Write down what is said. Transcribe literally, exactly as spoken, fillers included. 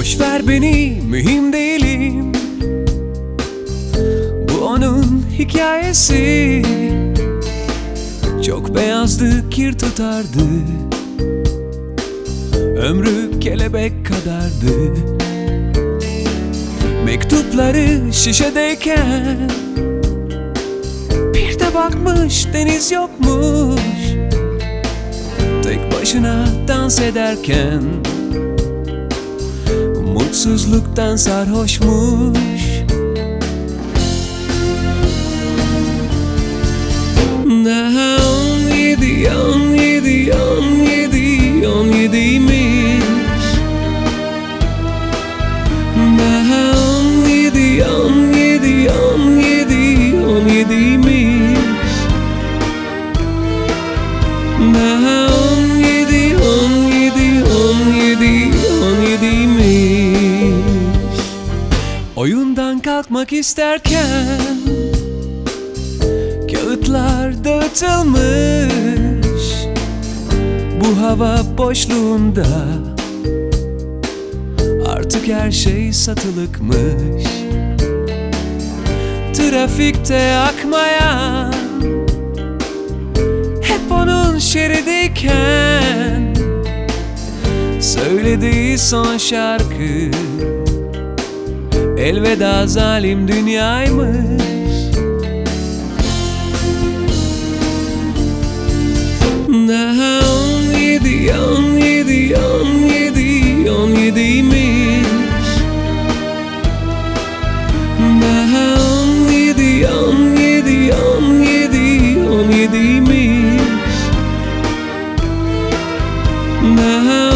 Boş ver beni, mühim değilim. Bu onun hikayesi. Çok beyazdı, kir tutardı. Ömrü kelebek kadardı. Mektupları şişedeyken bir de bakmış deniz yokmuş. Tek başına dans ederken mutsuzluktan sarhoşmuş. Daha on yedi, on yedi, on yedi, on yediymiş. Daha on yedi, on yedi, on yedi, on yediymiş. Daha on yedi, on yedi, on yedi, on yediymiş. Oyundan kalkmak isterken kağıtlar dağıtılmış. Bu hava boşluğunda artık her şey satılıkmış. Trafikte akmayan, hep onun şeridiyken söylediği son şarkı elveda zalim dünyaymış. Daha on yedi, on yedi, on yedi, on yediymiş. Daha on yedi, on yedi, on yedi, on yediymiş. Daha